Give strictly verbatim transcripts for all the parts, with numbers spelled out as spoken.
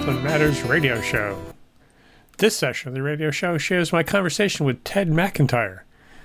Franklin Matters radio show. This session of the radio show shares my conversation with Ted McIntyre.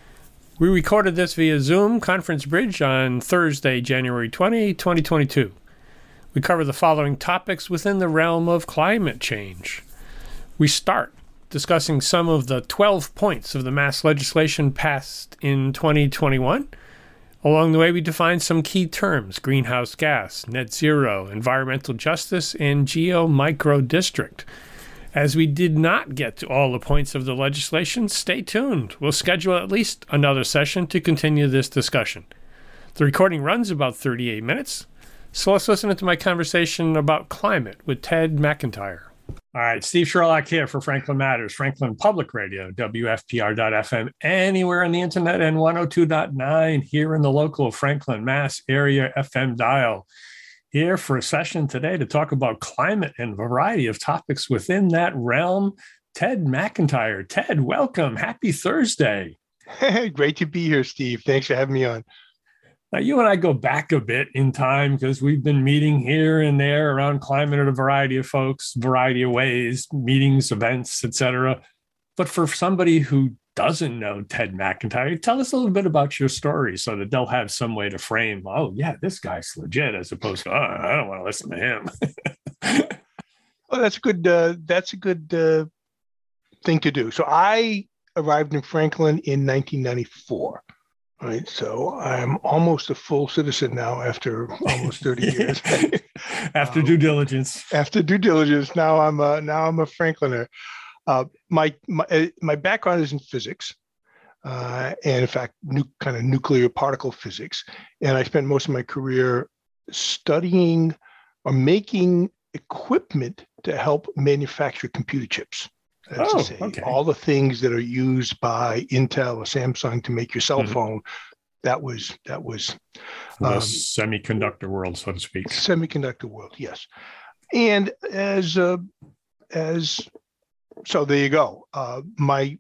We recorded this via Zoom Conference Bridge on Thursday, January twentieth, twenty twenty-two. We cover the following topics within the realm of climate change. We start discussing some of the twelve points of the mass legislation passed in twenty twenty-one. Along the way, we define some key terms: greenhouse gas, net zero, environmental justice, and geo-micro-district. As we did not get to all the points of the legislation, stay tuned. We'll schedule at least another session to continue this discussion. The recording runs about thirty-eight minutes, so let's listen to my conversation about climate with Ted McIntyre. All right, Steve Sherlock here for Franklin Matters, Franklin Public Radio, W F P R dot F M, anywhere on the internet, and one oh two point nine here in the local Franklin, Mass area F M dial. Here for a session today to talk about climate and a variety of topics within that realm. Ted McIntyre. Ted, welcome. Happy Thursday. Hey, great to be here, Steve. Thanks for having me on. Now, you and I go back a bit in time because we've been meeting here and there around climate at a variety of folks, variety of ways, meetings, events, et cetera. But for somebody who doesn't know Ted McIntyre, tell us a little bit about your story so that they'll have some way to frame, oh, yeah, this guy's legit, as opposed to, oh, I don't want to listen to him. Well, that's a good, uh, that's a good uh, thing to do. So I arrived in Franklin in nineteen ninety-four. Right. So I'm almost a full citizen now after almost thirty years. After um, due diligence. After due diligence. Now I'm a, now I'm a Frankliner. Uh, my, my, my background is in physics. Uh, and in fact, new, kind of nuclear particle physics. And I spent most of my career studying or making equipment to help manufacture computer chips. That's oh, to say, okay. all the things that are used by Intel or Samsung to make your cell mm-hmm. phone, that was that was the um, semiconductor world, so to speak. Semiconductor world, yes. And as uh, as so, there you go. Uh, my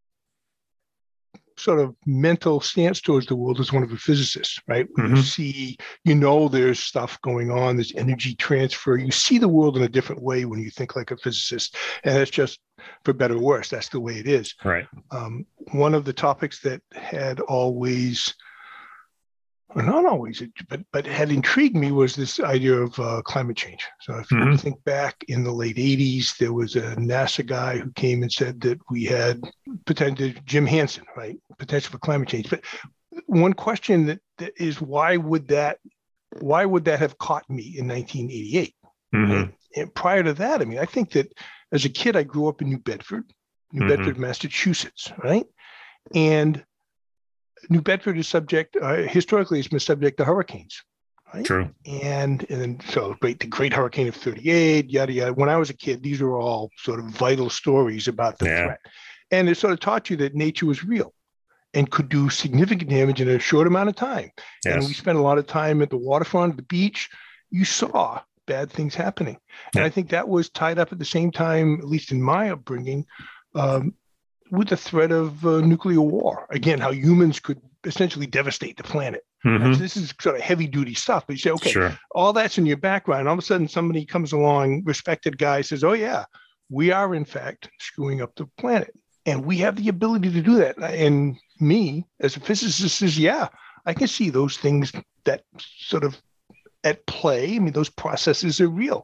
sort of mental stance towards the world is one of a physicist, right? When mm-hmm. you see, you know, there's stuff going on, there's energy transfer. You see the world in a different way when you think like a physicist. And it's just, for better or worse, that's the way it is. Right. Um, one of the topics that had always, well, not always, but but had intrigued me was this idea of uh, climate change. So if mm-hmm. you think back in the late eighties, there was a NASA guy who came and said that we had potential, Jim Hansen, right? Potential for climate change. But one question that, that is why would that, why would that have caught me in nineteen eighty-eight? Mm-hmm. Right? And prior to that, I mean, I think that as a kid, I grew up in New Bedford, New mm-hmm. Bedford, Massachusetts, right? And New Bedford is subject, uh, historically, it's been subject to hurricanes, right? True. And and then, so great, the Great Hurricane of thirty-eight, yada, yada. When I was a kid, these were all sort of vital stories about the yeah. threat. And it sort of taught you that nature was real and could do significant damage in a short amount of time. Yes. And we spent a lot of time at the waterfront, the beach. You saw bad things happening. And yeah. I think that was tied up at the same time, at least in my upbringing, um, with the threat of uh, nuclear war. Again, how humans could essentially devastate the planet. Mm-hmm. So this is sort of heavy duty stuff. But you say, okay, sure. all that's in your background. All of a sudden, somebody comes along, respected guy says, oh, yeah, we are, in fact, screwing up the planet. And we have the ability to do that. And me, as a physicist, says, yeah, I can see those things that sort of at play. I mean, those processes are real.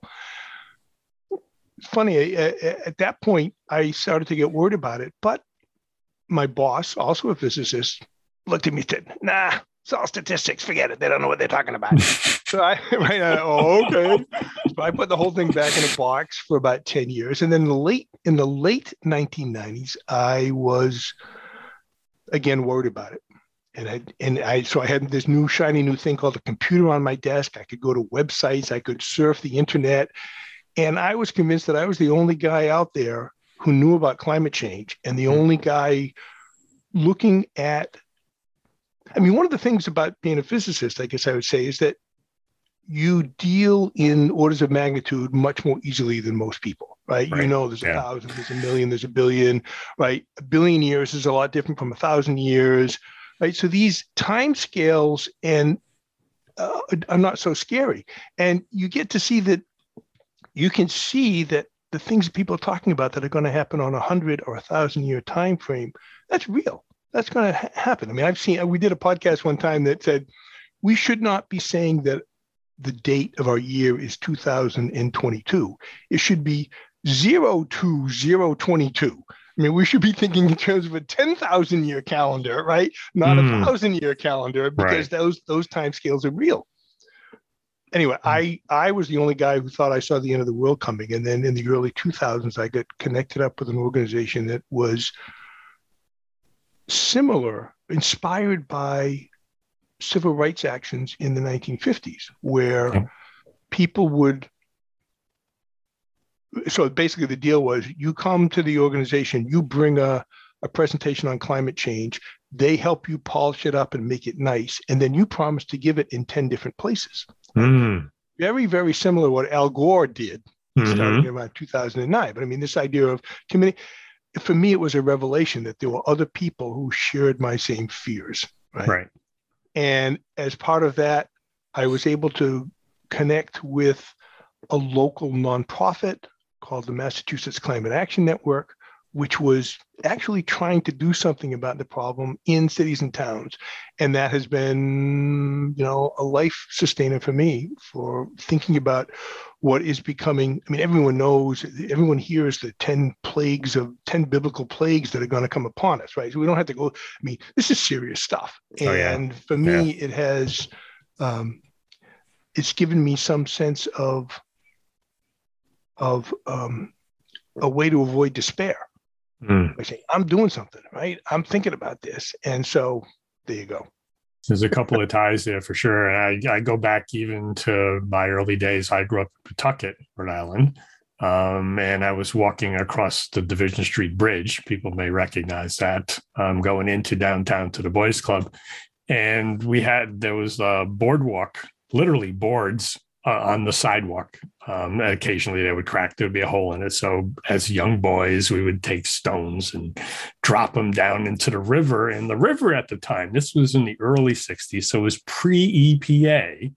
It's funny, at that point, I started to get worried about it. But my boss, also a physicist, looked at me and said, nah, it's all statistics. Forget it. They don't know what they're talking about. So I, right, I, oh, okay. So I put the whole thing back in a box for about ten years. And then in the late, in the late nineteen nineties, I was, again, worried about it. And I, and I, so I had this new shiny new thing called a computer on my desk. I could go to websites. I could surf the internet. And I was convinced that I was the only guy out there who knew about climate change and the only guy looking at, I mean, one of the things about being a physicist, I guess I would say, is that you deal in orders of magnitude much more easily than most people, right? right. You know, there's yeah. a thousand, there's a million, there's a billion, right? A billion years is a lot different from a thousand years, right? So these time scales and uh, are not so scary. And you get to see that you can see that the things that people are talking about that are going to happen on a hundred or a thousand year time frame, that's real. That's going to ha- happen. I mean, I've seen, we did a podcast one time that said, we should not be saying that the date of our year is two thousand twenty-two. It should be zero two zero twenty-two. I mean, we should be thinking in terms of a ten thousand year calendar, right? Not mm. a thousand year calendar, because right. those those time scales are real. Anyway, mm. I, I was the only guy who thought I saw the end of the world coming. And then in the early two thousands, I got connected up with an organization that was similar, inspired by civil rights actions in the nineteen fifties, where okay. people would, so basically the deal was, you come to the organization, you bring a, a presentation on climate change, they help you polish it up and make it nice, and then you promise to give it in ten different places. Mm. Very, very similar to what Al Gore did mm-hmm. starting in around two thousand nine. But I mean, this idea of community, for me, it was a revelation that there were other people who shared my same fears, right? Right. And as part of that, I was able to connect with a local nonprofit called the Massachusetts Climate Action Network, which was actually trying to do something about the problem in cities and towns. And that has been, you know, a life sustainer for me for thinking about what is becoming. I mean, everyone knows, everyone hears the ten plagues of ten biblical plagues that are going to come upon us, right? So we don't have to go, I mean, this is serious stuff. And oh, yeah. for me, yeah. it has, um, it's given me some sense of, of um, a way to avoid despair. Mm. By saying, I'm doing something, right? I'm thinking about this. And so there you go. There's a couple of ties there for sure. And I, I go back even to my early days. I grew up in Pawtucket, Rhode Island. Um, and I was walking across the Division Street Bridge. People may recognize that, um, going into downtown to the Boys Club. And we had, there was a boardwalk, literally boards uh, on the sidewalk. Um, occasionally they would crack, there'd be a hole in it. So as young boys, we would take stones and drop them down into the river. And the river at the time, this was in the early sixties, so it was pre-E P A,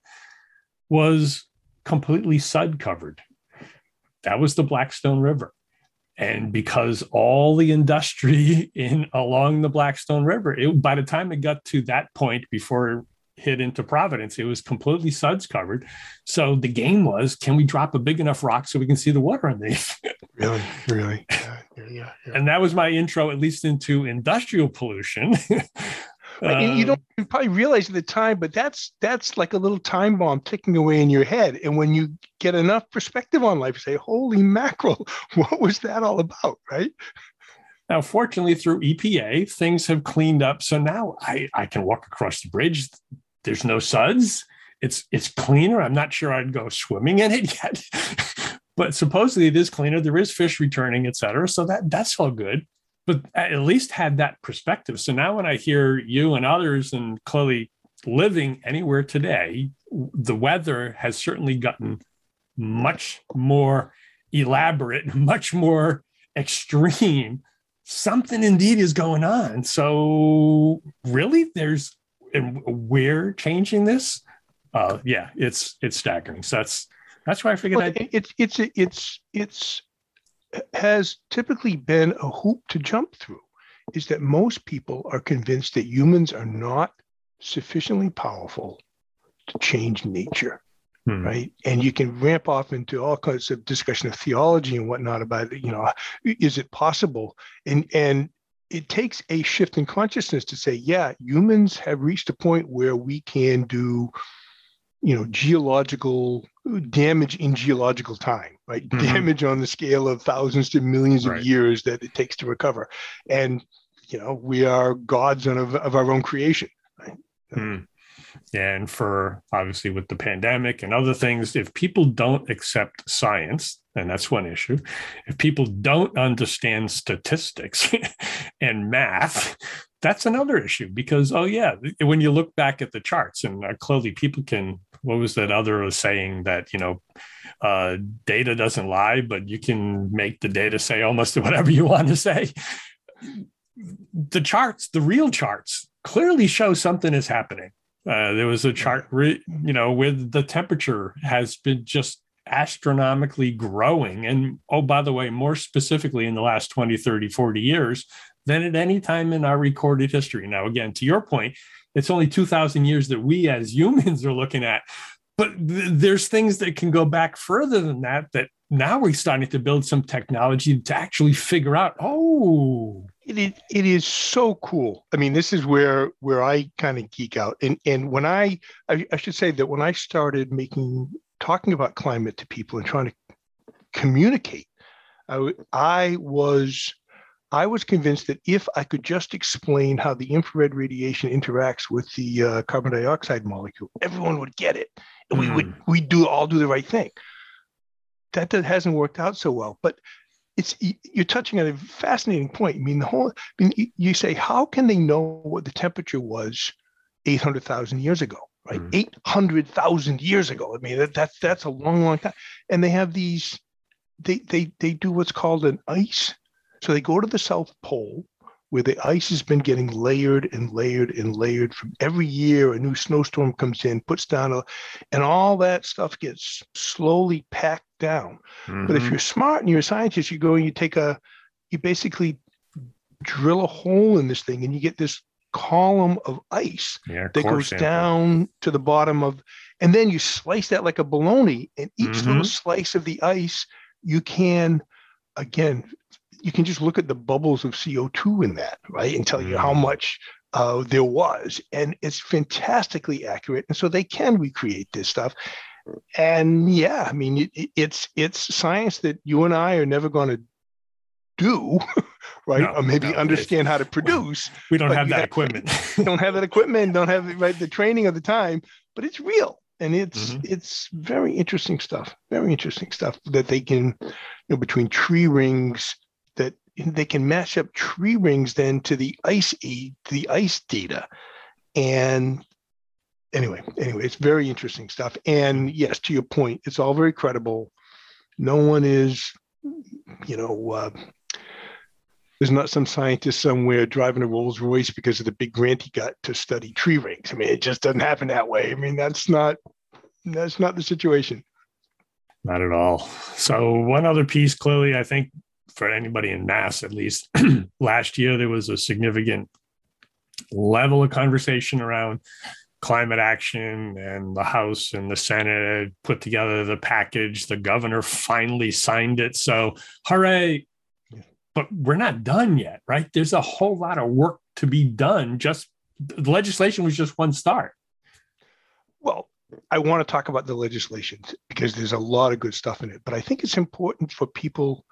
was completely sud covered. That was the Blackstone River. And because all the industry in along the Blackstone River, it, by the time it got to that point before it hit into Providence, it was completely suds covered. So the game was, can we drop a big enough rock so we can see the water underneath? Really, really. Yeah, yeah, yeah. And that was my intro, at least into industrial pollution. Right. You don't you probably realize at the time, but that's that's like a little time bomb ticking away in your head. And when you get enough perspective on life, you say, holy mackerel, what was that all about, right? Now, fortunately, through E P A, things have cleaned up. So now I, I can walk across the bridge. There's no suds. It's it's cleaner. I'm not sure I'd go swimming in it yet. But supposedly it is cleaner. There is fish returning, et cetera. So that, that's all good. But at least had that perspective. So now when I hear you and others, and clearly living anywhere today, the weather has certainly gotten much more elaborate, much more extreme. Something indeed is going on. So really, there's, and we're changing this. Uh, yeah, it's it's staggering. So that's that's why I figured well, I'd... it's it's it's it's has typically been a hoop to jump through. Is that most people are convinced that humans are not sufficiently powerful to change nature. Hmm. Right. And you can ramp off into all kinds of discussion of theology and whatnot about, you know, is it possible? And and it takes a shift in consciousness to say, yeah, humans have reached a point where we can do, you know, geological damage in geological time, right? Mm-hmm. Damage on the scale of thousands to millions right. of years that it takes to recover. And, you know, we are gods of, of our own creation. Right? Hmm. And for obviously with the pandemic and other things, if people don't accept science, and that's one issue, if people don't understand statistics and math, that's another issue. Because, oh yeah, when you look back at the charts, and uh, clearly people can, what was that other saying that, you know, uh, data doesn't lie, but you can make the data say almost whatever you want to say. The charts, the real charts, clearly show something is happening. Uh, there was a chart, re, you know, with the temperature has been just astronomically growing. And oh, by the way, more specifically in the last twenty, thirty, forty years than at any time in our recorded history. Now, again, to your point, it's only two thousand years that we as humans are looking at. But th- there's things that can go back further than that, that now we're starting to build some technology to actually figure out, oh. It is, it is so cool. I mean, this is where where I kind of geek out. And and when I, I, I should say that when I started making, talking about climate to people and trying to communicate, I, I was I was convinced that if I could just explain how the infrared radiation interacts with the uh, carbon dioxide molecule, everyone would get it. And we mm. would we do all do the right thing. That, that hasn't worked out so well. But it's you're touching on a fascinating point. I mean, the whole I mean, you say, how can they know what the temperature was eight hundred thousand years ago, right? Mm. eight hundred thousand years ago. I mean, that, that's that's a long, long time. And they have these, they they they do what's called an ice. So they go to the South Pole, where the ice has been getting layered and layered and layered from every year. A new snowstorm comes in, puts down, a, and all that stuff gets slowly packed down. Mm-hmm. But if you're smart and you're a scientist, you go and you take a, you basically drill a hole in this thing and you get this column of ice yeah, that goes sample. down to the bottom of, and then you slice that like a bologna, and each mm-hmm. little slice of the ice, you can, again, you can just look at the bubbles of C O two in that, right? And tell you how much uh, there was. And it's fantastically accurate. And so they can recreate this stuff. And yeah, I mean, it, it's it's science that you and I are never going to do, right? No, or maybe no, understand how to produce. We don't have that have, equipment. don't have that equipment, don't have right, the training of the time, but it's real. And it's mm-hmm. it's very interesting stuff, very interesting stuff that they can, you know, between tree rings, that they can match up tree rings then to the ice to the ice data. And anyway, anyway, it's very interesting stuff. And yes, to your point, it's all very credible. No one is, you know, uh, there's not some scientist somewhere driving a Rolls Royce because of the big grant he got to study tree rings. I mean, it just doesn't happen that way. I mean, that's not that's not the situation. Not at all. So one other piece, clearly, I think, for anybody in Mass, at least, last year, there was a significant level of conversation around climate action, and the House and the Senate put together the package. The governor finally signed it. So hooray. But we're not done yet, right? There's a whole lot of work to be done. Just the legislation was just one start. Well, I want to talk about the legislation because there's a lot of good stuff in it, but I think it's important for people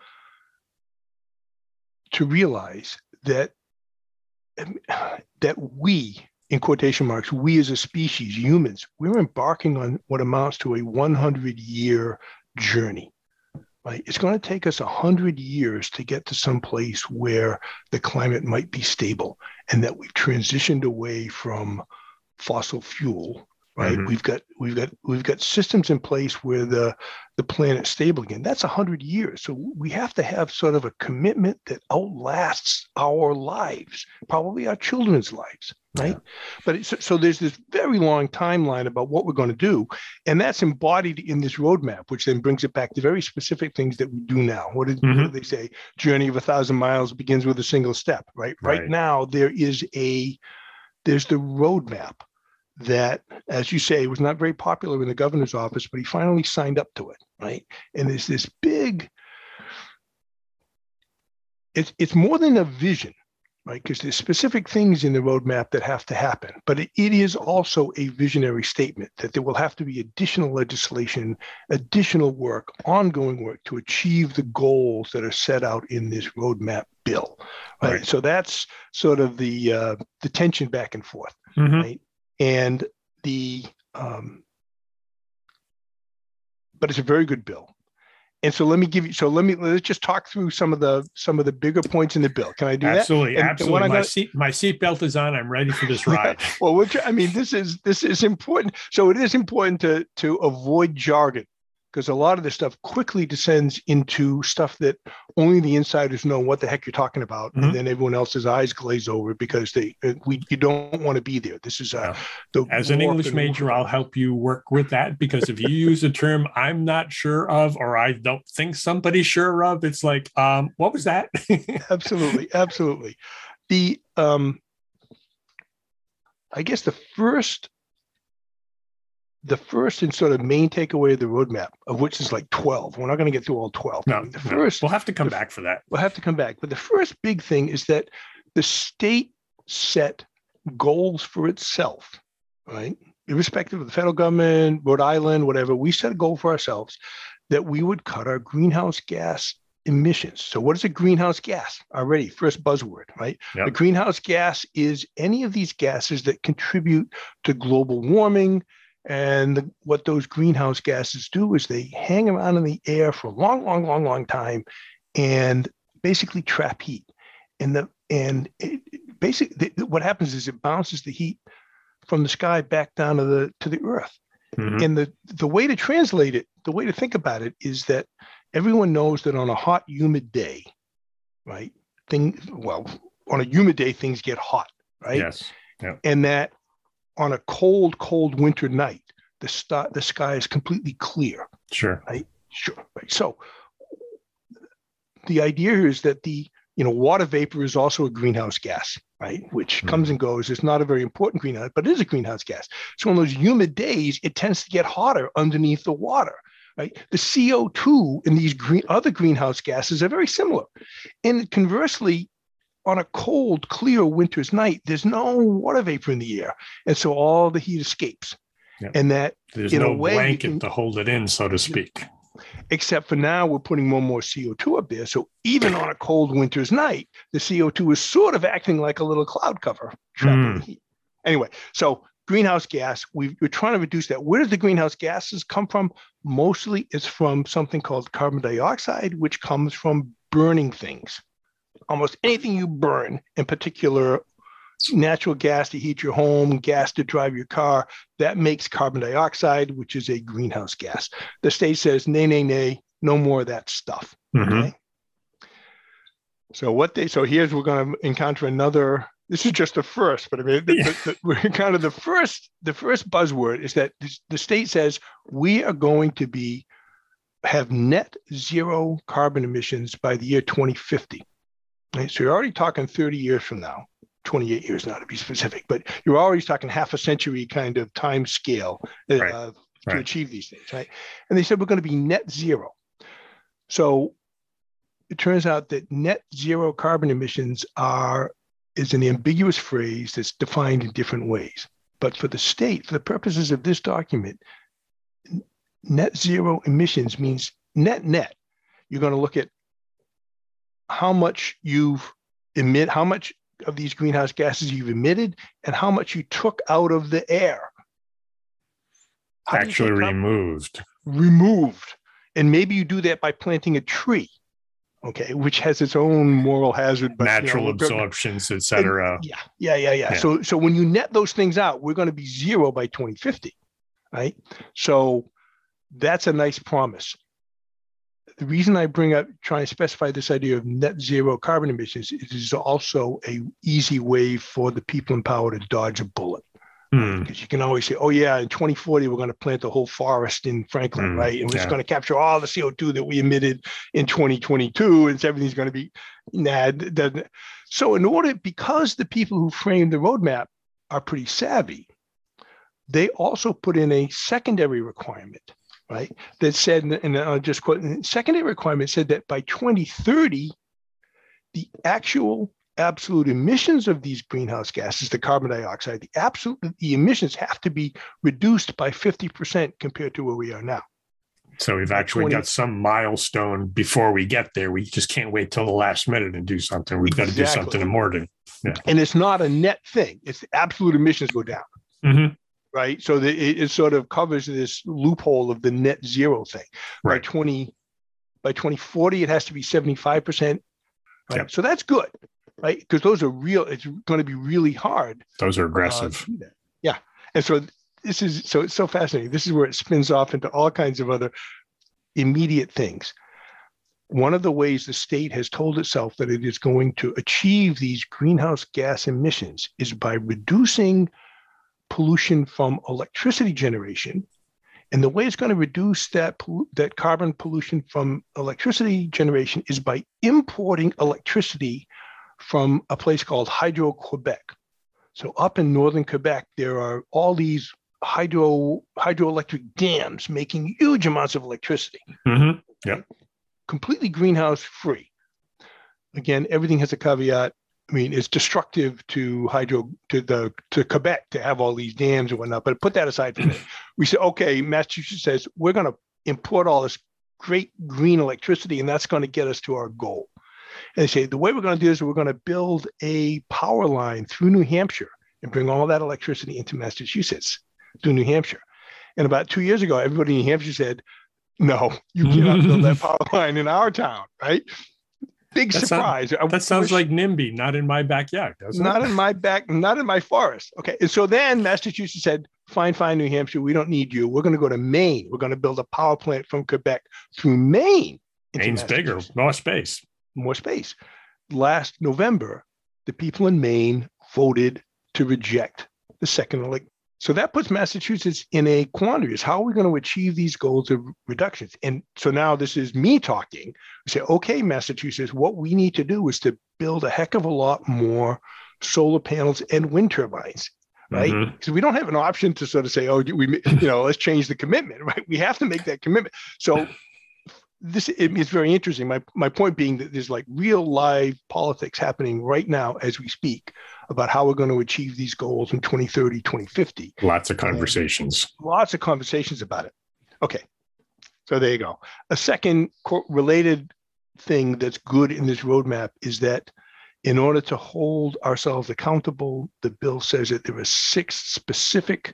to realize that that we, in quotation marks, we as a species, humans, we're embarking on what amounts to a one hundred year journey. Right? It's going to take us one hundred years to get to some place where the climate might be stable and that we've transitioned away from fossil fuel. Right. Mm-hmm. We've got we've got we've got systems in place where the the planet's stable again. That's a hundred years. So we have to have sort of a commitment that outlasts our lives, probably our children's lives. Right. Yeah. But it's, so there's this very long timeline about what we're going to do. And that's embodied in this roadmap, which then brings it back to very specific things that we do now. What did, mm-hmm. what do they say? Journey of a thousand miles begins with a single step. Right. Right, right now, there is a there's the roadmap that, as you say, was not very popular in the governor's office, but he finally signed up to it, right? And there's this big, it's it's more than a vision, right? Because there's specific things in the roadmap that have to happen, but it, it is also a visionary statement that there will have to be additional legislation, additional work, ongoing work to achieve the goals that are set out in this roadmap bill, right? right. So that's sort of the uh, the tension back and forth, mm-hmm. right? And the, um, but it's a very good bill. And so let me give you, so let me, let's just talk through some of the, some of the bigger points in the bill. Can I do absolutely, that? Absolutely, absolutely. My gonna, seat, my seatbelt is on. I'm ready for this ride. Well, which, I mean, this is, this is important. So it is important to, to avoid jargon. because a lot of this stuff quickly descends into stuff that only the insiders know what the heck you're talking about, mm-hmm. and then everyone else's eyes glaze over because they we you don't want to be there. This is uh, the as an English major, I'll help you work with that, because if you use a term I'm not sure of, or I don't think somebody's sure of, it's like, um, what was that? Absolutely, absolutely. The um, I guess the first. The first and sort of main takeaway of the roadmap, of which is like twelve. We're not going to get through all twelve. No, the first, no. We'll have to come the, back for that. We'll have to come back. But the first big thing is that the state set goals for itself, right? Irrespective of the federal government, Rhode Island, whatever, we set a goal for ourselves that we would cut our greenhouse gas emissions. So what is a greenhouse gas? Already, first buzzword, right? Yep. A greenhouse gas is any of these gases that contribute to global warming. And the, what those greenhouse gases do is they hang around in the air for a long, long, long, long time, and basically trap heat. And the and it, basically the, what happens is it bounces the heat from the sky back down to the to the earth. Mm-hmm. And the the way to translate it, the way to think about it, is that everyone knows that on a hot, humid day, right? Thing well, on a humid day, things get hot, right? Yes. Yeah. And that. On a cold, cold winter night, the, st- the sky is completely clear. Sure. Right? Sure. Right. So the idea here is that the, you know, water vapor is also a greenhouse gas, right? Which mm. comes and goes. It's not a very important greenhouse, but it is a greenhouse gas. So on those humid days, it tends to get hotter underneath the water, right? The C O two in these green, other greenhouse gases are very similar. And conversely, on a cold, clear winter's night, there's no water vapor in the air. And so all the heat escapes. Yep. And that there's in no a way, blanket can, to hold it in, so to speak. Except for now, we're putting more and more C O two up there. So even on a cold winter's night, the C O two is sort of acting like a little cloud cover, trapping mm. the heat. Anyway, so greenhouse gas, we, we're trying to reduce that. Where does the greenhouse gases come from? Mostly it's from something called carbon dioxide, which comes from burning things. Almost anything you burn, in particular, natural gas to heat your home, gas to drive your car, that makes carbon dioxide, which is a greenhouse gas. The state says, nay, nay, nay, no more of that stuff. Mm-hmm. Okay. So what they, so here's, we're going to encounter another, this is just the first, but I mean, the, yeah. the, the, we're kind of the first, the first buzzword is that the state says, we are going to be, have net zero carbon emissions by the year twenty fifty. Right? So you're already talking thirty years from now, twenty-eight years now to be specific, but you're already talking half a century kind of time scale uh, right. to right. achieve these things, right? And they said we're going to be net zero. So it turns out that net zero carbon emissions are is an ambiguous phrase that's defined in different ways. But for the state, for the purposes of this document, net zero emissions means net net. You're going to look at how much you've emit, how much of these greenhouse gases you've emitted, and how much you took out of the air. How Actually removed. Removed. And maybe you do that by planting a tree, okay, which has its own moral hazard. But, natural you know, absorptions, et cetera. Yeah, yeah, yeah, yeah. yeah. So, so when you net those things out, we're going to be zero by twenty fifty, right? So that's a nice promise. The reason I bring up, trying to specify this idea of net zero carbon emissions, it is also a easy way for the people in power to dodge a bullet. Mm. Because you can always say, oh yeah, in twenty forty, we're going to plant the whole forest in Franklin, mm. right? And we're yeah. just going to capture all the C O two that we emitted in twenty twenty-two, and everything's going to be, nah. So in order, because the people who framed the roadmap are pretty savvy, they also put in a secondary requirement, right? That said, and I'll just quote, the secondary requirement said that by twenty thirty, the actual absolute emissions of these greenhouse gases, the carbon dioxide, the absolute the emissions have to be reduced by fifty percent compared to where we are now. So we've actually twenty got some milestone before we get there. We just can't wait till the last minute and do something. We've exactly. got to do something important. Yeah. And it's not a net thing. It's the absolute emissions go down. Mm-hmm. Right. So the, it, it sort of covers this loophole of the net zero thing. Right. By twenty, by twenty forty, it has to be seventy-five percent. Right. Yep. So that's good, right? Because those are real, it's going to be really hard. Those are aggressive. Uh, yeah. And so this is, so it's so fascinating. This is where it spins off into all kinds of other immediate things. One of the ways the state has told itself that it is going to achieve these greenhouse gas emissions is by reducing pollution from electricity generation. And the way it's going to reduce that, that carbon pollution from electricity generation is by importing electricity from a place called Hydro-Quebec. So up in northern Quebec, there are all these hydro hydroelectric dams making huge amounts of electricity. Mm-hmm. Yeah. Completely greenhouse free. Again, everything has a caveat. I mean, it's destructive to hydro to the to Quebec to have all these dams and whatnot. But put that aside for a minute. We say, okay, Massachusetts says we're going to import all this great green electricity, and that's going to get us to our goal. And they say the way we're going to do is we're going to build a power line through New Hampshire and bring all that electricity into Massachusetts through New Hampshire. And about two years ago, everybody in New Hampshire said, no, you cannot build that power line in our town, right? Big that surprise. Sound, that sounds wish, like NIMBY, not in my backyard, doesn't not it? in my back, not in my forest. Okay. And so then Massachusetts said, fine, fine, New Hampshire, we don't need you. We're going to go to Maine. We're going to build a power plant from Quebec through Maine. Maine's bigger, more space. More space. Last November, the people in Maine voted to reject the second elect. So that puts Massachusetts in a quandary. Is how are we going to achieve these goals of reductions? And so now this is me talking. We say, okay, Massachusetts, what we need to do is to build a heck of a lot more solar panels and wind turbines, right? Because mm-hmm. we don't have an option to sort of say, oh, we, you know, let's change the commitment, right? We have to make that commitment. So this it, it's very interesting. My my point being that there's like real live politics happening right now as we speak about how we're going to achieve these goals in twenty thirty, twenty fifty. Lots of conversations. And lots of conversations about it. Okay. So there you go. A second co- related thing that's good in this roadmap is that in order to hold ourselves accountable, the bill says that there are six specific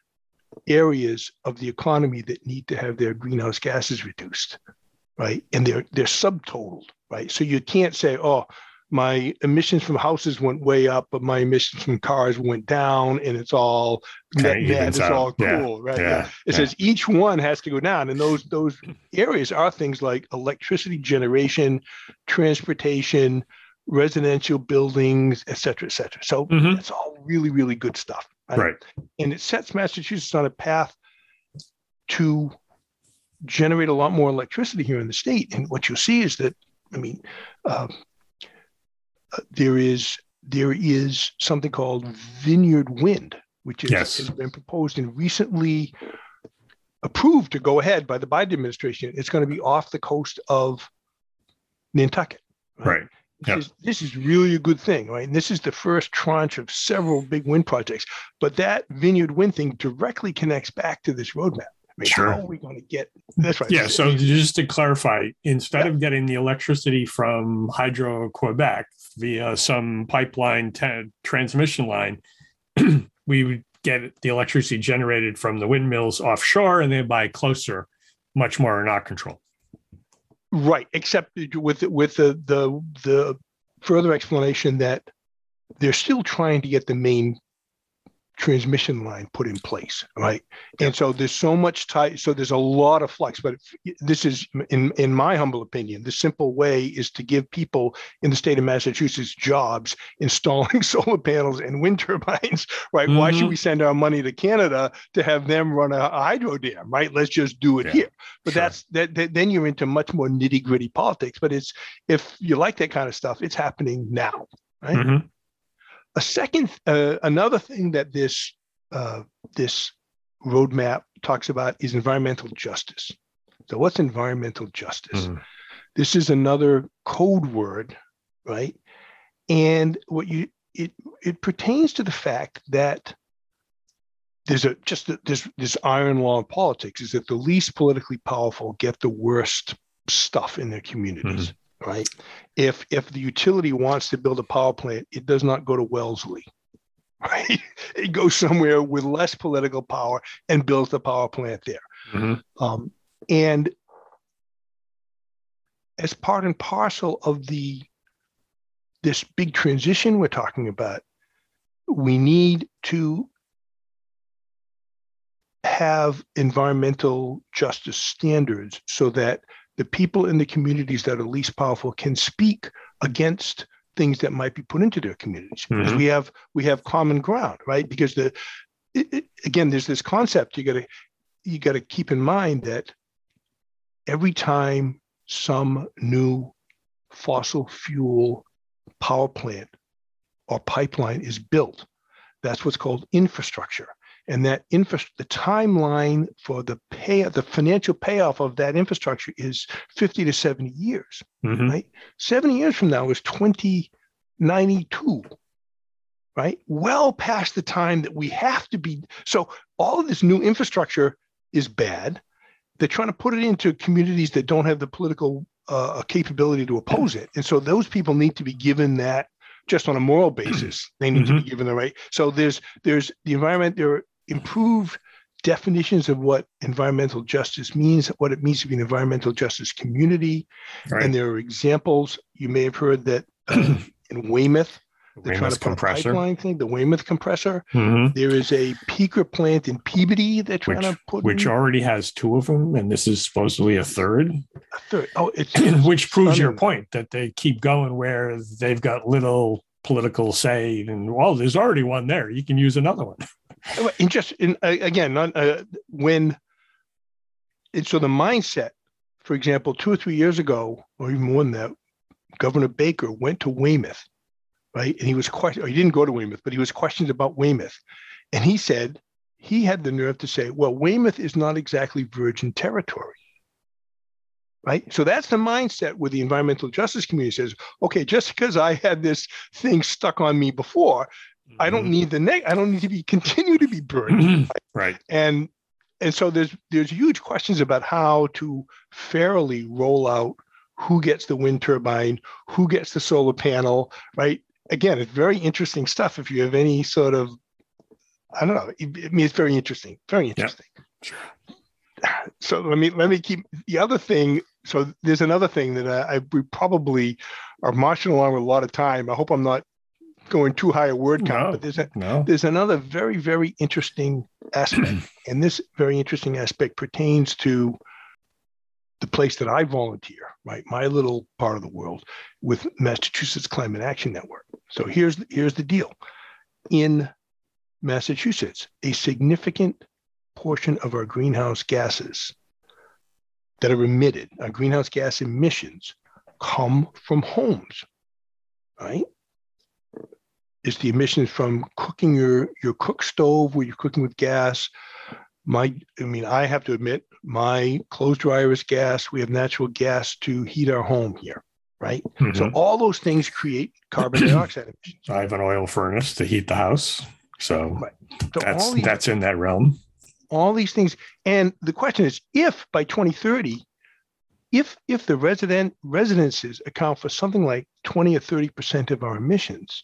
areas of the economy that need to have their greenhouse gases reduced, right? And they're they're subtotaled, right? So you can't say, oh, my emissions from houses went way up, but my emissions from cars went down, and it's all net, net, it's all cool, yeah. right? Yeah. Yeah. It yeah. says each one has to go down, and those those areas are things like electricity generation, transportation, residential buildings, et cetera, et cetera. So mm-hmm. it's all really, really good stuff, right? right? And it sets Massachusetts on a path to generate a lot more electricity here in the state. And what you'll see is that, I mean, um, uh, there is there is something called Vineyard Wind, which is, yes. has been proposed and recently approved to go ahead by the Biden administration. It's going to be off the coast of Nantucket. Right. right. This, yep. is, this is really a good thing, right? And this is the first tranche of several big wind projects. But that Vineyard Wind thing directly connects back to this roadmap. I mean, sure. How are we going to get that's right? Yeah. So just to clarify, instead yeah. of getting the electricity from Hydro Quebec via some pipeline t- transmission line, we would get the electricity generated from the windmills offshore and thereby closer, much more in our control. Right. Except with with the the the further explanation that they're still trying to get the main transmission line put in place, right? Yeah. And so there's so much tight, so there's a lot of flux, but this is, in, in my humble opinion, the simple way is to give people in the state of Massachusetts jobs installing solar panels and wind turbines, right? Mm-hmm. Why should we send our money to Canada to have them run a, a hydro dam, right? Let's just do it yeah. here. But sure. that's, that, that, then you're into much more nitty gritty politics, but it's, if you like that kind of stuff, it's happening now, right? Mm-hmm. A second, uh, another thing that this uh, this roadmap talks about is environmental justice. So, what's environmental justice? Mm. This is another code word, right? And what you it it pertains to the fact that there's a just a, this this iron law of politics is that the least politically powerful get the worst stuff in their communities. Mm. Right. If if the utility wants to build a power plant, it does not go to Wellesley. Right. It goes somewhere with less political power and builds the power plant there. Mm-hmm. Um, and as part and parcel of the this big transition we're talking about, we need to have environmental justice standards so that the people in the communities that are least powerful can speak against things that might be put into their communities. Mm-hmm. Because we have we have common ground, right? Because the it, it, again, there's this concept you got to you got to keep in mind that every time some new fossil fuel power plant or pipeline is built, that's what's called infrastructure. And that infra- the timeline for the pay, the financial payoff of that infrastructure is fifty to seventy years, mm-hmm. right? seventy years from now is twenty ninety-two, right? Well past the time that we have to be. So all of this new infrastructure is bad. They're trying to put it into communities that don't have the political uh, capability to oppose it. And so those people need to be given that just on a moral basis. They need mm-hmm. to be given the right. So there's there's the environment, there are improved definitions of what environmental justice means, what it means to be an environmental justice community. Right. And there are examples. You may have heard that uh, in Weymouth, they're Weymouth trying to put compressor. a pipeline thing, the Weymouth compressor. Mm-hmm. There is a peaker plant in Peabody they're trying which, to put Which in. already has two of them, and this is supposedly a third. A third. Oh, it's, it's which proves your point that they keep going where they've got little political say, and well, there's already one there. You can use another one. And just in, uh, again, not, uh, when it's so the mindset, for example, two or three years ago, or even more than that, Governor Baker went to Weymouth, right? And he was questioned, or he didn't go to Weymouth, but he was questioned about Weymouth. And he said, he had the nerve to say, well, Weymouth is not exactly virgin territory, right? So that's the mindset where the environmental justice community says, okay, just because I had this thing stuck on me before, mm-hmm. I don't need the neg- I don't need to be continue to be burned. Mm-hmm. Right. And and so there's there's huge questions about how to fairly roll out who gets the wind turbine, who gets the solar panel, right? Again, it's very interesting stuff. If you have any sort of, I don't know, I mean, it's very interesting, very interesting. Yeah. Sure. So let me let me keep the other thing. So there's another thing that I, I we probably are marching along with a lot of time. I hope I'm not going too high a word count, no, but there's a, no. there's another very, very interesting aspect. And this very interesting aspect pertains to the place that I volunteer, right? My little part of the world with Massachusetts Climate Action Network. So here's, here's the deal. In Massachusetts, a significant portion of our greenhouse gases that are emitted, our greenhouse gas emissions, come from homes, right? It's the emissions from cooking your, your cook stove where you're cooking with gas. My, I mean, I have to admit, my clothes dryer is gas. We have natural gas to heat our home here, right? Mm-hmm. So all those things create carbon dioxide emissions. I have an oil furnace to heat the house. So, right. so that's, these, that's in that realm. All these things. And the question is, if by twenty thirty, if if the resident residences account for something like twenty or thirty percent of our emissions,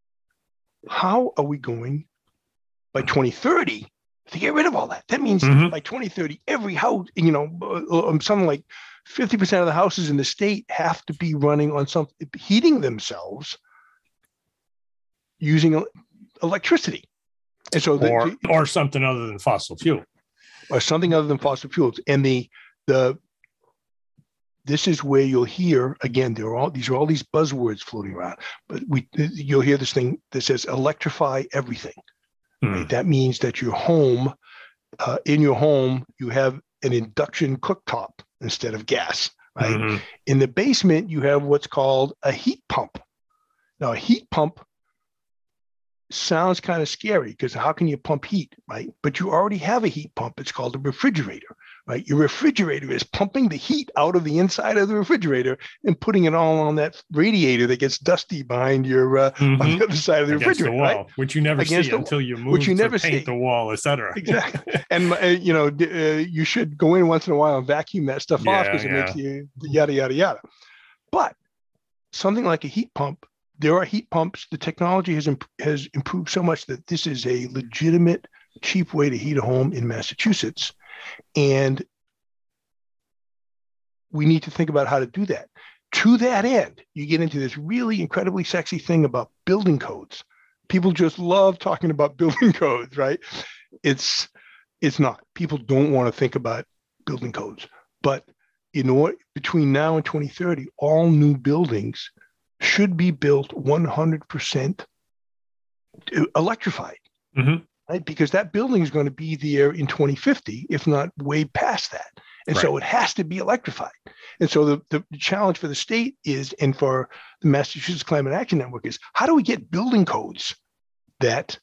how are we going by twenty thirty to get rid of all that? That means mm-hmm. by twenty thirty, every house, you know, uh, something like fifty percent of the houses in the state have to be running on some heating themselves using electricity. And so the, or, or something other than fossil fuel. Or something other than fossil fuels. And the the this is where you'll hear, again, there are all these are all these buzzwords floating around, but we you'll hear this thing that says electrify everything. Mm. Right? That means that your home, uh, in your home, you have an induction cooktop instead of gas. Right? Mm-hmm. In the basement, you have what's called a heat pump. Now, a heat pump sounds kind of scary because how can you pump heat, right? But you already have a heat pump. It's called a refrigerator, right? Your refrigerator is pumping the heat out of the inside of the refrigerator and putting it all on that radiator that gets dusty behind your uh, mm-hmm. on the other side of the Against refrigerator, the wall, right? Which you never Against see the, until you move which you to never paint see. the wall, et cetera. Exactly. And uh, you know, uh, you should go in once in a while and vacuum that stuff yeah, off because it yeah. makes you yada yada yada. But something like a heat pump. There are heat pumps. The technology has imp- has improved so much that this is a legitimate, cheap way to heat a home in Massachusetts. And we need to think about how to do that. To that end, you get into this really incredibly sexy thing about building codes. People just love talking about building codes, right? It's It's not. People don't want to think about building codes. But you know what? Between now and twenty thirty, all new buildings should be built one hundred percent electrified. Mm-hmm. Right? Because that building is going to be there in twenty fifty, if not way past that. And right. So it has to be electrified. And so the, the challenge for the state is, and for the Massachusetts Climate Action Network is, how do we get building codes that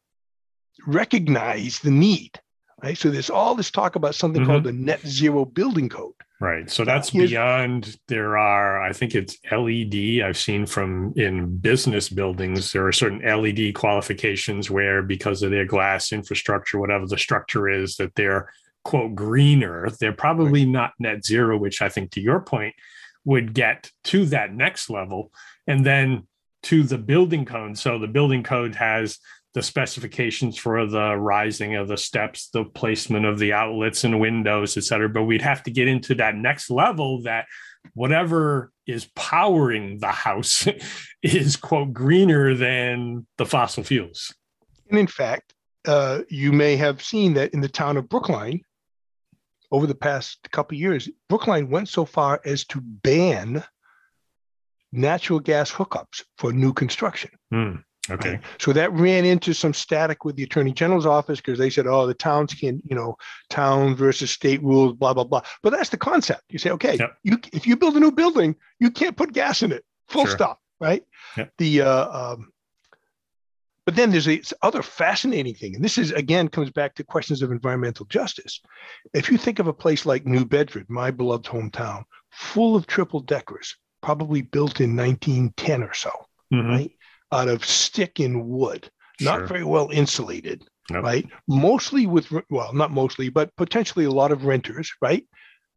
recognize the need? Right. So there's all this talk about something mm-hmm. called the net zero building code. Right. So that's uh, beyond, there are, I think it's L E D. I've seen from in business buildings, there are certain L E D qualifications where, because of their glass infrastructure, whatever the structure is, that they're, quote, greener. They're probably right. not net zero, which I think, to your point, would get to that next level. And then to the building code. So the building code has the specifications for the rising of the steps, the placement of the outlets and windows, et cetera. But we'd have to get into that next level, that whatever is powering the house is, quote, greener than the fossil fuels. And in fact, uh, you may have seen that in the town of Brookline, over the past couple of years, Brookline went so far as to ban natural gas hookups for new construction. Mm. Okay. Right? So that ran into some static with the Attorney General's office, because they said, oh, the towns can, you know, town versus state rules, blah, blah, blah. But that's the concept. You say, okay, yep. you if you build a new building, you can't put gas in it. Full sure. stop. Right. Yep. The uh, um, but then there's this other fascinating thing. And this is, again, comes back to questions of environmental justice. If you think of a place like New Bedford, my beloved hometown, full of triple deckers, probably built in nineteen ten or so, mm-hmm. right? Out of stick and wood, not sure. very well insulated, nope. right? Mostly with, well, not mostly, but potentially a lot of renters, right?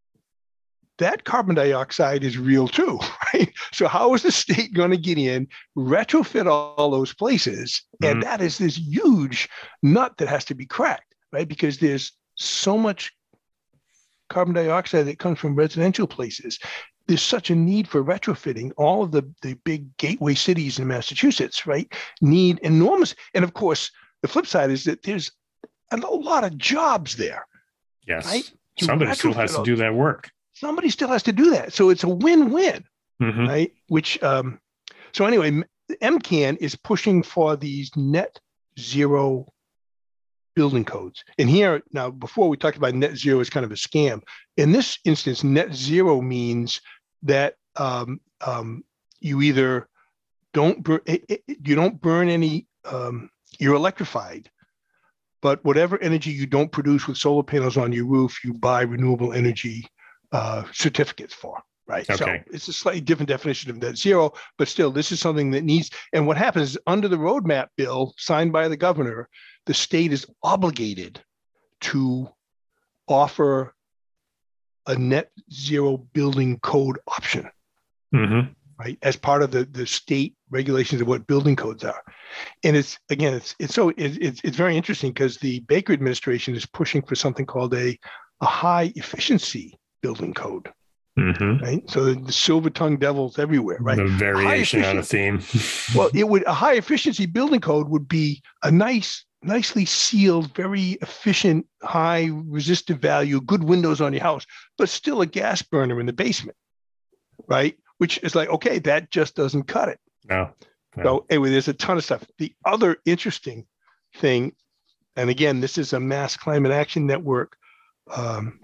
That carbon dioxide is real too, right? So how is the state going to get in, retrofit all, all those places? Mm-hmm. And that is this huge nut that has to be cracked, right? Because there's so much carbon dioxide that comes from residential places. There's such a need for retrofitting. All of the, the big gateway cities in Massachusetts, right, need enormous. And of course, the flip side is that there's a lot of jobs there. Yes. Right? Somebody still has to do that work. Somebody still has to do that. So it's a win-win, mm-hmm. right? Which, um, so anyway, M C A N is pushing for these net zero building codes. And here, now, before we talked about net zero as kind of a scam. In this instance, net zero means that um, um, you either don't burn, you don't burn any, um, you're electrified, but whatever energy you don't produce with solar panels on your roof, you buy renewable energy uh, certificates for, right? Okay. So it's a slightly different definition of net zero, but still, this is something that needs, and what happens is under the roadmap bill signed by the governor, the state is obligated to offer a net zero building code option, mm-hmm. right? As part of the, the state regulations of what building codes are. And it's, again, it's it's so, it, it's, it's very interesting because the Baker administration is pushing for something called a, a high efficiency building code, mm-hmm. right? So the, the silver tongued devils everywhere, right? The variation on a theme. Well, it would, a high efficiency building code would be a nice, nicely sealed, very efficient, high resistive value, good windows on your house, but still a gas burner in the basement, right? Which is like, okay, that just doesn't cut it. No. no. So anyway, there's a ton of stuff. The other interesting thing, and again, this is a Mass Climate Action Network um,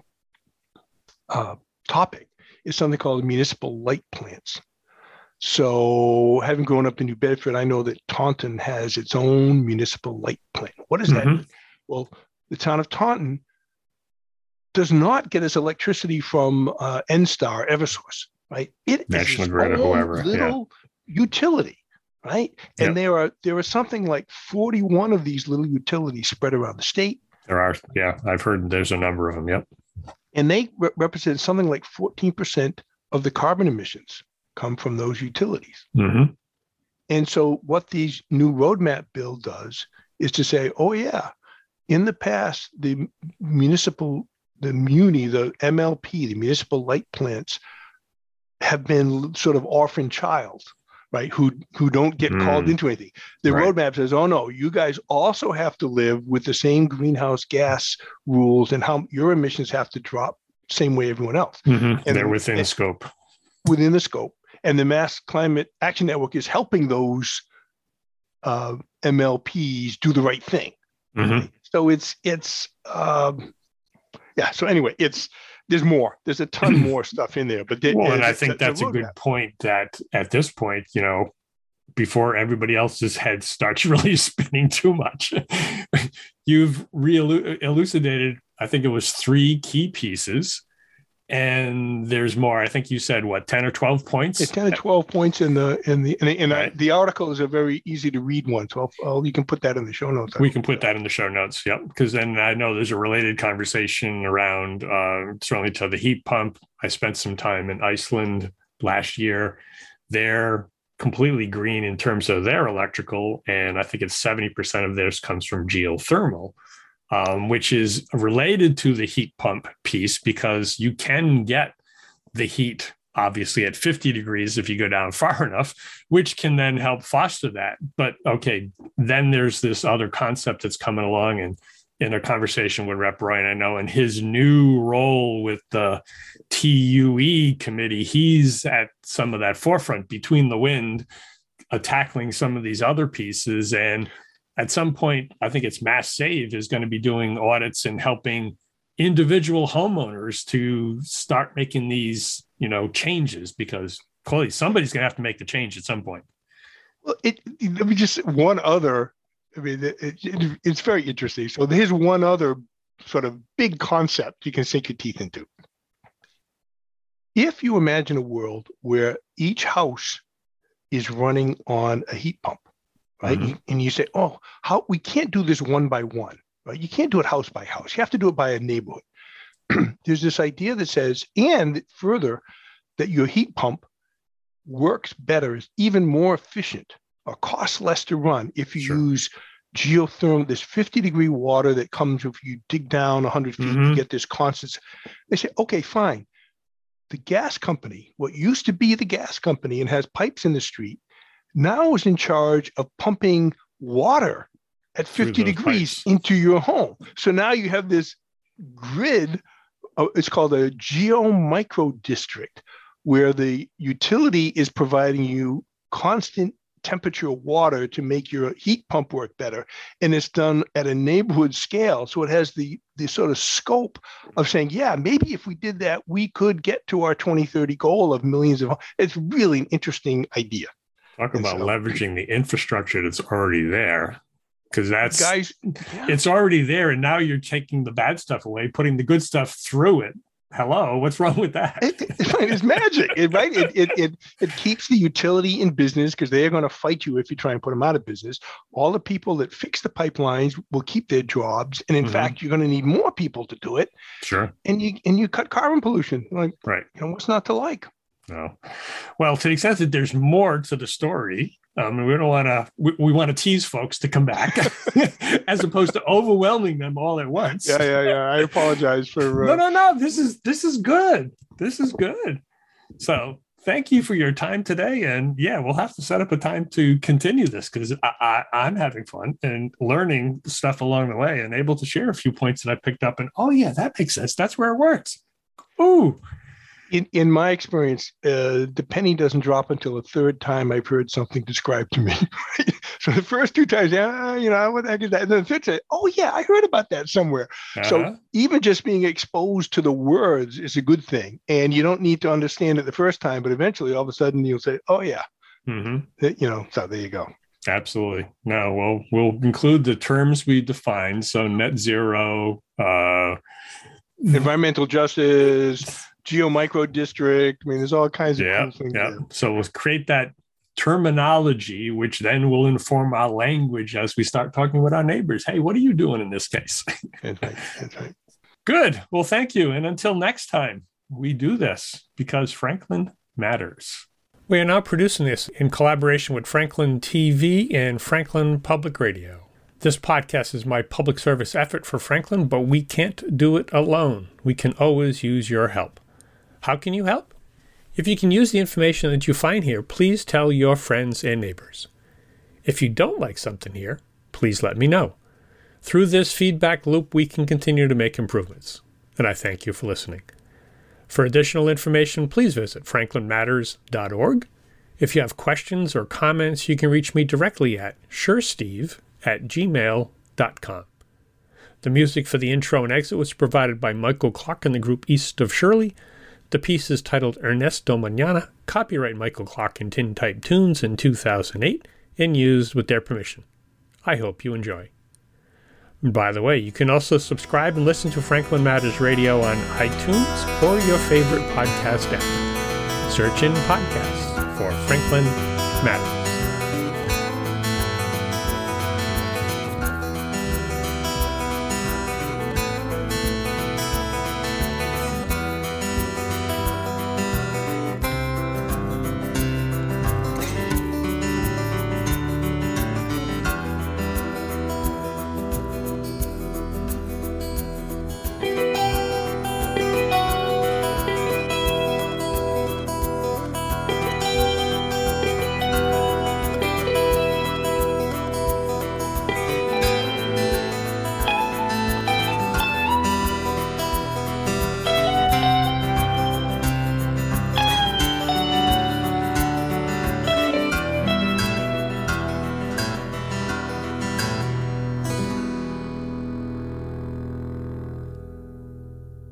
uh, topic, is something called municipal light plants. So having grown up in New Bedford, I know that Taunton has its own municipal light plant. What does that mm-hmm. mean? Well, the town of Taunton does not get its electricity from uh, N-Star Eversource, right? It National is Grid or whoever, little yeah. utility, right? And yep. there are there are something like forty-one of these little utilities spread around the state. There are, yeah, I've heard there's a number of them, yep. And they re- represent something like fourteen percent of the carbon emissions come from those utilities. Mm-hmm. And so what these new roadmap bill does is to say, oh yeah, in the past, the municipal, the muni, the M L P, the municipal light plants have been sort of orphan child, right? Who who don't get mm. called into anything. The right. roadmap says, oh no, you guys also have to live with the same greenhouse gas rules and how your emissions have to drop same way everyone else. Mm-hmm. And they're within and, scope. Within the scope. And the Mass Climate Action Network is helping those uh, M L Ps do the right thing. Mm-hmm. So it's, it's um, yeah. So anyway, it's, there's more. There's a ton more stuff in there. But there, well, and I think that's a, a good point that at this point, you know, before everybody else's head starts really spinning too much, you've re-elucidated, I think it was three key pieces. And there's more. I think you said what, ten or twelve points? It's ten or twelve points in the in the in, the, in right. the article is a very easy to read one. So I'll, you can put that in the show notes. We can put that in the show notes. Yep. Because then I know there's a related conversation around uh, certainly to the heat pump. I spent some time in Iceland last year. They're completely green in terms of their electrical, and I think it's seventy percent of theirs comes from geothermal. Um, which is related to the heat pump piece because you can get the heat, obviously, at fifty degrees if you go down far enough, which can then help foster that. But, okay, then there's this other concept that's coming along, and in a conversation with Representative Roy, and I know in his new role with the T U E committee, he's at some of that forefront between the wind, uh, tackling some of these other pieces. And at some point, I think it's Mass Save is going to be doing audits and helping individual homeowners to start making these, you know, changes because clearly somebody's going to have to make the change at some point. Well, it, let me just one other. I mean, it, it, it's very interesting. So here's one other sort of big concept you can sink your teeth into. If you imagine a world where each house is running on a heat pump, right? Mm-hmm. And you say, oh, how we can't do this one by one, right? You can't do it house by house. You have to do it by a neighborhood. There's this idea that says, and further, that your heat pump works better, is even more efficient or costs less to run if you sure. use geothermal, this fifty degree water that comes if you dig down one hundred feet, mm-hmm. you get this constant. They say, okay, fine. The gas company, what used to be the gas company and has pipes in the street, now is in charge of pumping water at fifty degrees pipes. Into your home. So now you have this grid, uh, it's called a geomicro district, where the utility is providing you constant temperature water to make your heat pump work better. And it's done at a neighborhood scale. So it has the, the sort of scope of saying, yeah, maybe if we did that, we could get to our twenty thirty goal of millions of, it's really an interesting idea. Talk about so, leveraging the infrastructure that's already there, because that's guys, yeah. It's already there, and now you're taking the bad stuff away, putting the good stuff through it. Hello, what's wrong with that? It, it, it's magic, it, right? It, it it it keeps the utility in business because they are going to fight you if you try and put them out of business. All the people that fix the pipelines will keep their jobs, and in mm-hmm. fact, you're going to need more people to do it. Sure. And you and you cut carbon pollution. Like, right? You know, what's not to like? No. Well, to the extent that there's more to the story, um, we don't want to, we, we want to tease folks to come back as opposed to overwhelming them all at once. Yeah, yeah, yeah. I apologize for. Uh... No, no, no. This is, this is good. This is good. So thank you for your time today. And yeah, we'll have to set up a time to continue this because I, I, I'm having fun and learning stuff along the way and able to share a few points that I picked up and, oh yeah, that makes sense. That's where it works. Ooh. In in my experience, uh, the penny doesn't drop until the third time I've heard something described to me. Right? So the first two times, yeah, you know, what the heck is that? And then the third time, oh yeah, I heard about that somewhere. Uh-huh. So even just being exposed to the words is a good thing, and you don't need to understand it the first time, but eventually, all of a sudden, you'll say, oh yeah, mm-hmm. you know. So there you go. Absolutely. No, well, we'll include the terms we defined. So net zero, uh, environmental justice. Geomicro district. I mean, there's all kinds of yeah, cool things yeah. there. So we'll create that terminology, which then will inform our language as we start talking with our neighbors. Hey, what are you doing in this case? That's right. That's right. Good. Well, thank you. And until next time, we do this because Franklin matters. We are now producing this in collaboration with Franklin T V and Franklin Public Radio. This podcast is my public service effort for Franklin, but we can't do it alone. We can always use your help. How can you help? If you can use the information that you find here, please tell your friends and neighbors. If you don't like something here, please let me know. Through this feedback loop, we can continue to make improvements. And I thank you for listening. For additional information, please visit franklin matters dot org. If you have questions or comments, you can reach me directly at suresteve at gmail dot com. The music for the intro and exit was provided by Michael Clark and the group East of Shirley. The piece is titled Ernesto Mañana, copyright Michael Clark and Tintype Tunes in two thousand eight, and used with their permission. I hope you enjoy. And by the way, you can also subscribe and listen to Franklin Matters Radio on iTunes or your favorite podcast app. Search in podcasts for Franklin Matters.